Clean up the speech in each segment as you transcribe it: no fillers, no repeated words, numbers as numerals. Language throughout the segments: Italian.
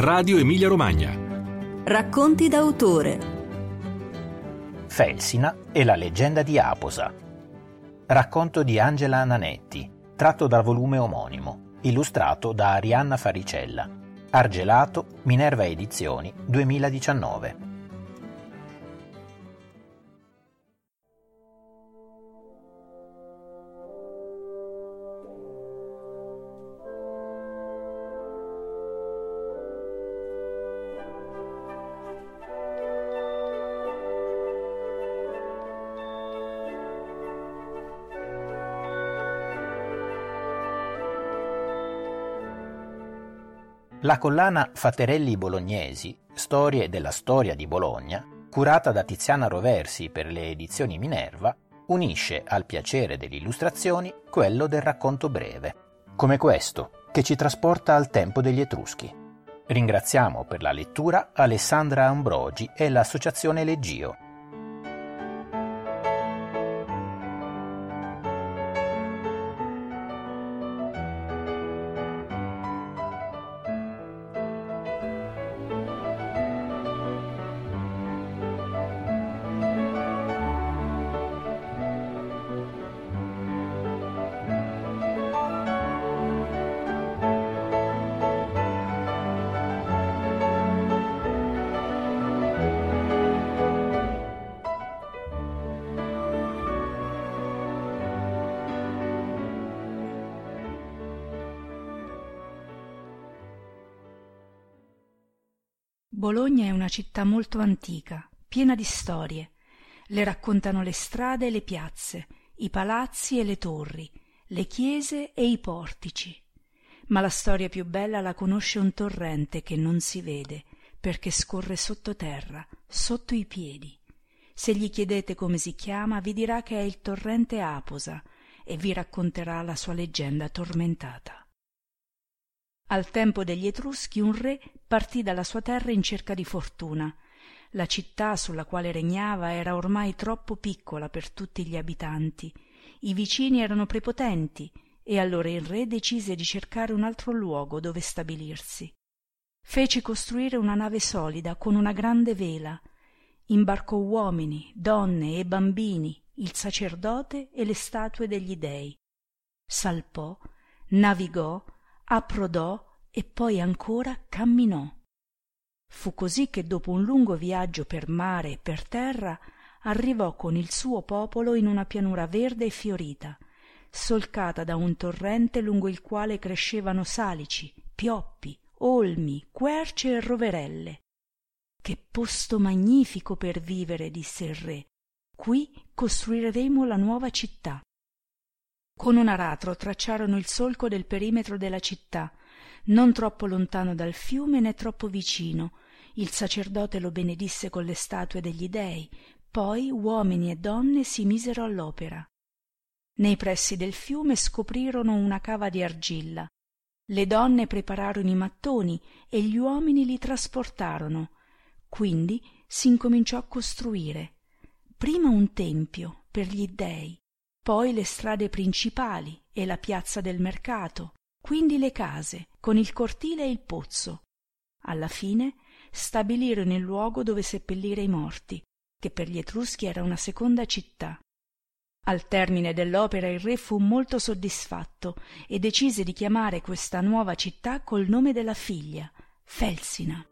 Radio Emilia Romagna. Racconti d'autore. Felsina e la leggenda di Aposa. Racconto di Angela Nanetti, tratto dal volume omonimo, illustrato da Arianna Faricella. Argelato, Minerva Edizioni, 2019. La collana Fatterelli Bolognesi, Storie della storia di Bologna, curata da Tiziana Roversi per le edizioni Minerva, unisce al piacere delle illustrazioni quello del racconto breve, come questo, che ci trasporta al tempo degli Etruschi. Ringraziamo per la lettura Alessandra Ambrogi e l'Associazione Leggio. Bologna è una città molto antica, piena di storie. Le raccontano le strade e le piazze, i palazzi e le torri, le chiese e i portici. Ma la storia più bella la conosce un torrente che non si vede, perché scorre sottoterra, sotto i piedi. Se gli chiedete come si chiama, vi dirà che è il torrente Aposa e vi racconterà la sua leggenda tormentata. Al tempo degli Etruschi un re partì dalla sua terra in cerca di fortuna. La città sulla quale regnava era ormai troppo piccola per tutti gli abitanti. I vicini erano prepotenti e allora il re decise di cercare un altro luogo dove stabilirsi. Fece costruire una nave solida con una grande vela. Imbarcò uomini, donne e bambini, il sacerdote e le statue degli dei. Salpò, navigò, approdò e poi ancora camminò. Fu così che dopo un lungo viaggio per mare e per terra arrivò con il suo popolo in una pianura verde e fiorita, solcata da un torrente lungo il quale crescevano salici, pioppi, olmi, querce e roverelle. Che posto magnifico per vivere, disse il re. Qui costruiremo la nuova città. Con un aratro tracciarono il solco del perimetro della città, non troppo lontano dal fiume né troppo vicino. Il sacerdote lo benedisse con le statue degli dei, poi uomini e donne si misero all'opera. Nei pressi del fiume scoprirono una cava di argilla. Le donne prepararono i mattoni e gli uomini li trasportarono. Quindi si incominciò a costruire. Prima un tempio per gli dei, poi le strade principali e la piazza del mercato, quindi le case, con il cortile e il pozzo. Alla fine stabilirono il luogo dove seppellire i morti, che per gli Etruschi era una seconda città. Al termine dell'opera il re fu molto soddisfatto e decise di chiamare questa nuova città col nome della figlia, Felsina.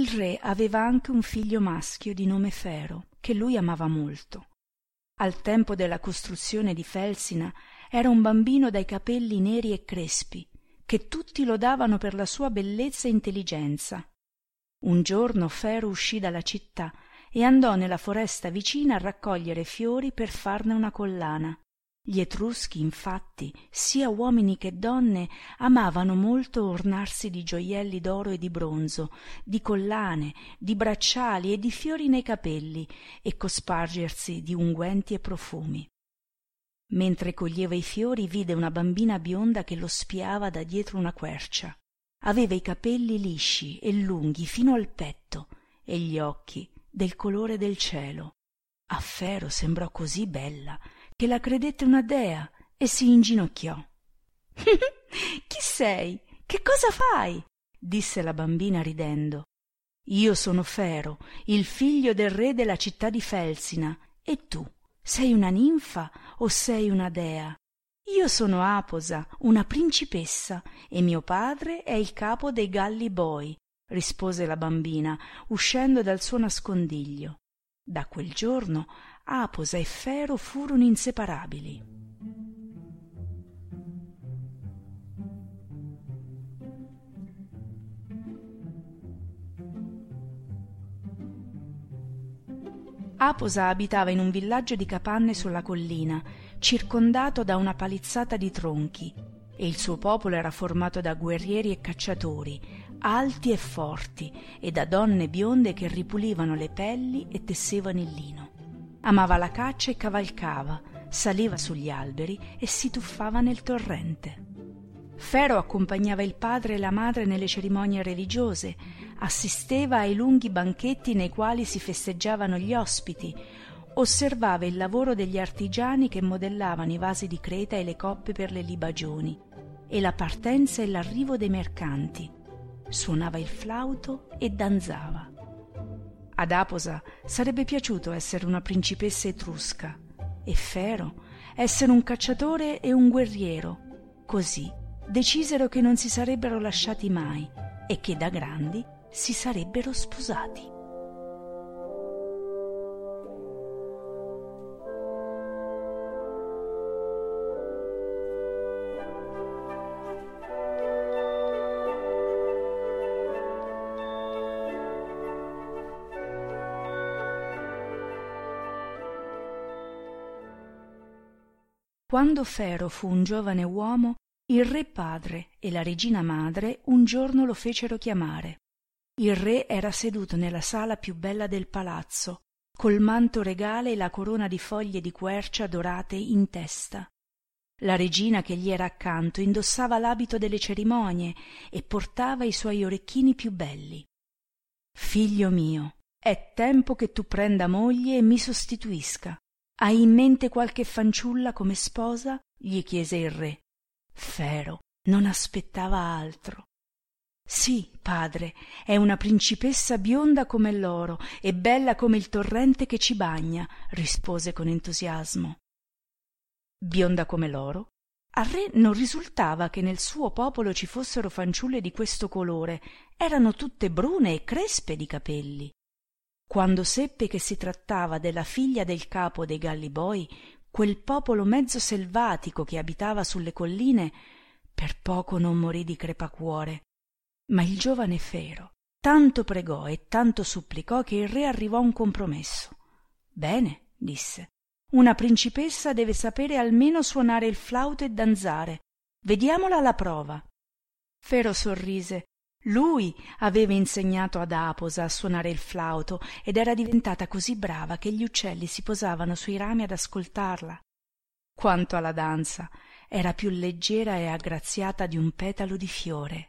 re aveva anche un figlio maschio di nome Fero, che lui amava molto. Al tempo della costruzione di Felsina era un bambino dai capelli neri e crespi, che tutti lodavano per la sua bellezza e intelligenza. Un giorno Fero uscì dalla città e andò nella foresta vicina a raccogliere fiori per farne una collana. Gli Etruschi, infatti, sia uomini che donne, amavano molto ornarsi di gioielli d'oro e di bronzo, di collane, di bracciali e di fiori nei capelli, e cospargersi di unguenti e profumi. Mentre coglieva i fiori vide una bambina bionda che lo spiava da dietro una quercia. Aveva i capelli lisci e lunghi fino al petto e gli occhi del colore del cielo. A Fero sembrò così bella che la credette una dea e si inginocchiò. «Chi sei? Che cosa fai?» disse la bambina ridendo. «Io sono Fero, il figlio del re della città di Felsina, e tu sei una ninfa o sei una dea?» «Io sono Aposa, una principessa, e mio padre è il capo dei Galli Boi», rispose la bambina, uscendo dal suo nascondiglio. Da quel giorno Aposa e Fero furono inseparabili. Aposa abitava in un villaggio di capanne sulla collina, circondato da una palizzata di tronchi, e il suo popolo era formato da guerrieri e cacciatori, alti e forti, e da donne bionde che ripulivano le pelli e tessevano il lino. Amava la caccia e cavalcava, saliva sugli alberi e si tuffava nel torrente. Fero accompagnava il padre e la madre nelle cerimonie religiose, assisteva ai lunghi banchetti nei quali si festeggiavano gli ospiti, osservava il lavoro degli artigiani che modellavano i vasi di creta e le coppe per le libagioni, e la partenza e l'arrivo dei mercanti. Suonava il flauto e danzava. Ad Aposa sarebbe piaciuto essere una principessa etrusca e Fero essere un cacciatore e un guerriero. Così decisero che non si sarebbero lasciati mai e che da grandi si sarebbero sposati. Quando Fero fu un giovane uomo, il re padre e la regina madre un giorno lo fecero chiamare. Il re era seduto nella sala più bella del palazzo, col manto regale e la corona di foglie di quercia dorate in testa. La regina che gli era accanto indossava l'abito delle cerimonie e portava i suoi orecchini più belli. «Figlio mio, è tempo che tu prenda moglie e mi sostituisca. Hai in mente qualche fanciulla come sposa?» gli chiese il re. Fero non aspettava altro. «Sì, padre, è una principessa bionda come l'oro e bella come il torrente che ci bagna», rispose con entusiasmo. Bionda come l'oro? Al re non risultava che nel suo popolo ci fossero fanciulle di questo colore, erano tutte brune e crespe di capelli. Quando seppe che si trattava della figlia del capo dei Galliboi, quel popolo mezzo selvatico che abitava sulle colline, per poco non morì di crepacuore. Ma il giovane Fero tanto pregò e tanto supplicò che il re arrivò a un compromesso. «Bene», disse, «una principessa deve sapere almeno suonare il flauto e danzare. Vediamola alla prova». Fero sorrise. Lui aveva insegnato ad Aposa a suonare il flauto ed era diventata così brava che gli uccelli si posavano sui rami ad ascoltarla. Quanto alla danza, era più leggera e aggraziata di un petalo di fiore.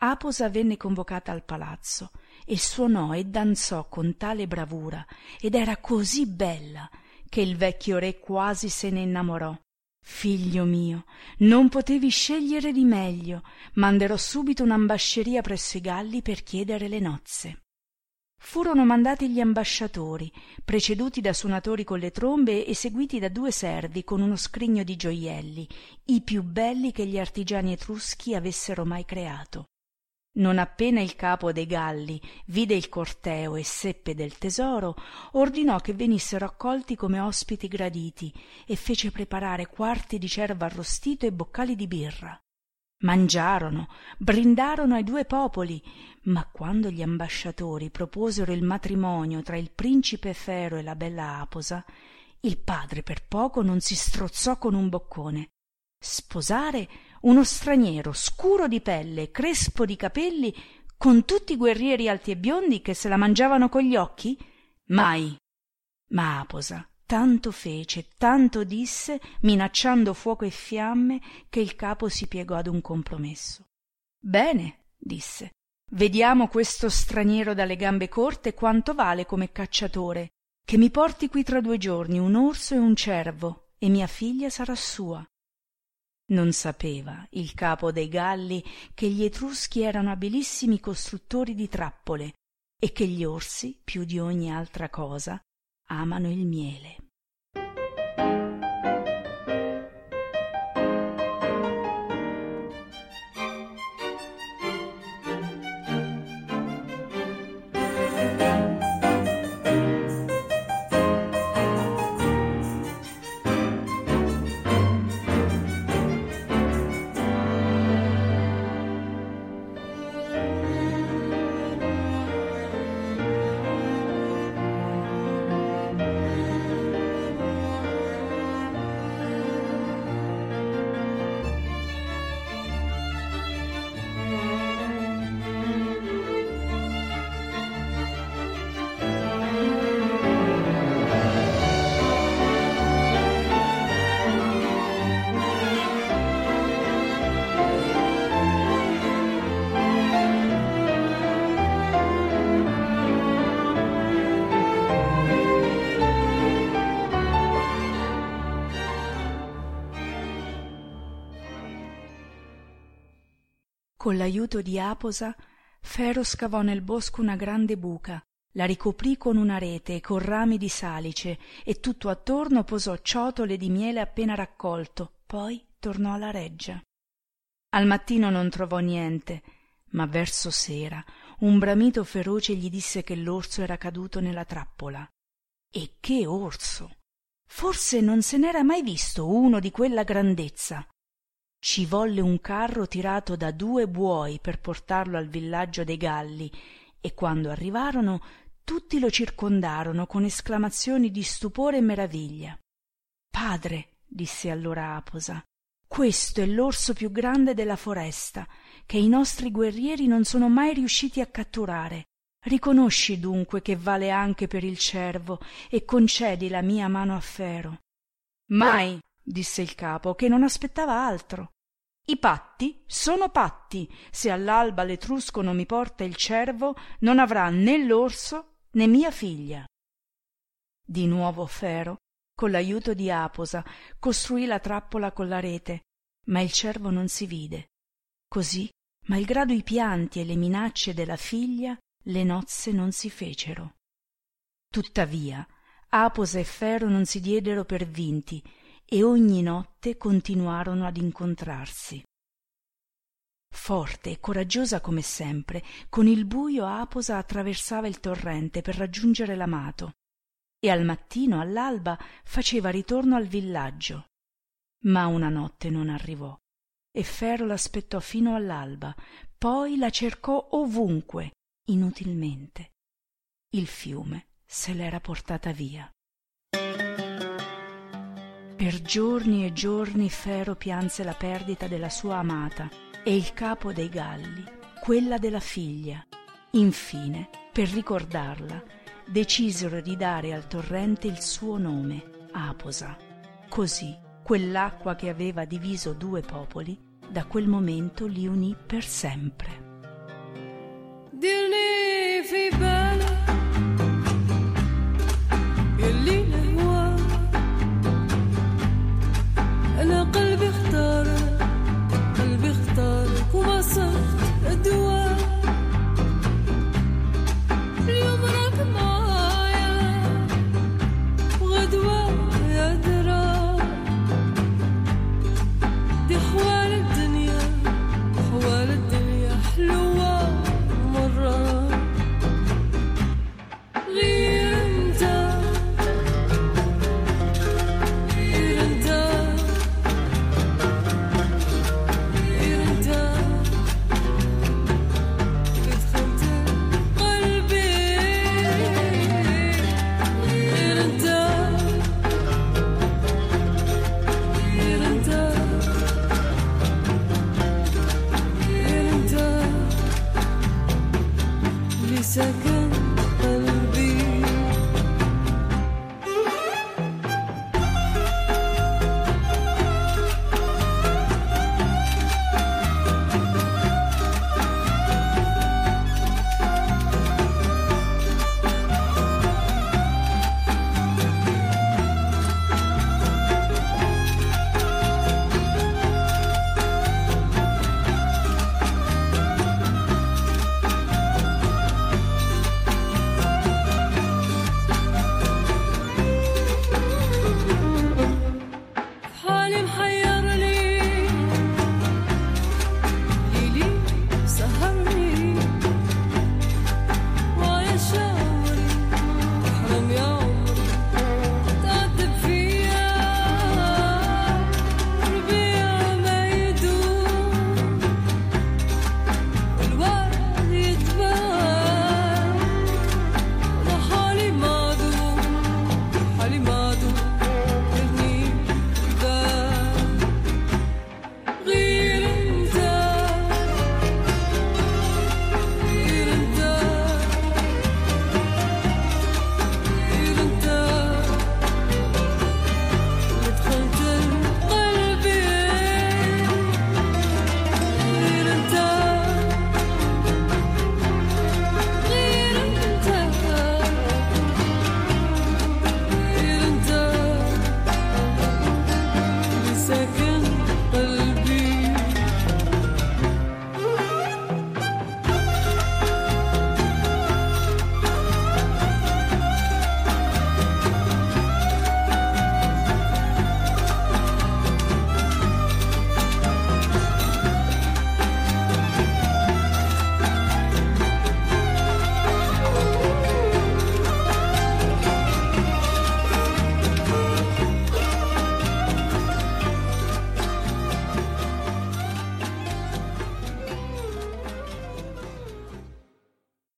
Aposa venne convocata al palazzo e suonò e danzò con tale bravura ed era così bella che il vecchio re quasi se ne innamorò. Figlio mio, non potevi scegliere di meglio, manderò subito un'ambasceria presso i Galli per chiedere le nozze. Furono mandati gli ambasciatori, preceduti da suonatori con le trombe e seguiti da 2 servi con uno scrigno di gioielli, i più belli che gli artigiani etruschi avessero mai creato. Non appena il capo dei Galli vide il corteo e seppe del tesoro, ordinò che venissero accolti come ospiti graditi e fece preparare quarti di cervo arrostito e boccali di birra. Mangiarono, brindarono ai 2 popoli, ma quando gli ambasciatori proposero il matrimonio tra il principe Fero e la bella Aposa, il padre per poco non si strozzò con un boccone. Sposare uno straniero scuro di pelle, crespo di capelli, con tutti i guerrieri alti e biondi che se la mangiavano con gli occhi? Mai! Ma Aposa tanto fece, tanto disse, minacciando fuoco e fiamme, che il capo si piegò ad un compromesso. Bene, disse, vediamo questo straniero dalle gambe corte quanto vale come cacciatore, che mi porti qui tra 2 giorni un orso e un cervo, e mia figlia sarà sua. Non sapeva il capo dei Galli che gli Etruschi erano abilissimi costruttori di trappole e che gli orsi, più di ogni altra cosa, amano il miele. Con l'aiuto di Aposa, Fero scavò nel bosco una grande buca, la ricoprì con una rete e con rami di salice e tutto attorno posò ciotole di miele appena raccolto, poi tornò alla reggia. Al mattino non trovò niente, ma verso sera un bramito feroce gli disse che l'orso era caduto nella trappola. E che orso! Forse non se n'era mai visto uno di quella grandezza. Ci volle un carro tirato da 2 buoi per portarlo al villaggio dei Galli e quando arrivarono tutti lo circondarono con esclamazioni di stupore e meraviglia. «Padre», disse allora Aposa, «questo è l'orso più grande della foresta, che i nostri guerrieri non sono mai riusciti a catturare. Riconosci dunque che vale anche per il cervo e concedi la mia mano a Fero». «Mai», disse il capo, che non aspettava altro. «I patti sono patti. Se all'alba l'Etrusco non mi porta il cervo, non avrà né l'orso né mia figlia». Di nuovo Fero, con l'aiuto di Aposa, costruì la trappola con la rete, ma il cervo non si vide. Così, malgrado i pianti e le minacce della figlia, le nozze non si fecero. Tuttavia, Aposa e Fero non si diedero per vinti e ogni notte continuarono ad incontrarsi. Forte e coraggiosa come sempre, con il buio Aposa attraversava il torrente per raggiungere l'amato e al mattino, all'alba, faceva ritorno al villaggio. Ma una notte non arrivò e Fero l'aspettò fino all'alba, poi la cercò ovunque, inutilmente. Il fiume se l'era portata via. Per giorni e giorni Fero pianse la perdita della sua amata e il capo dei Galli, quella della figlia. Infine, per ricordarla, decisero di dare al torrente il suo nome, Aposa. Così quell'acqua che aveva diviso 2 popoli, da quel momento li unì per sempre. It's a good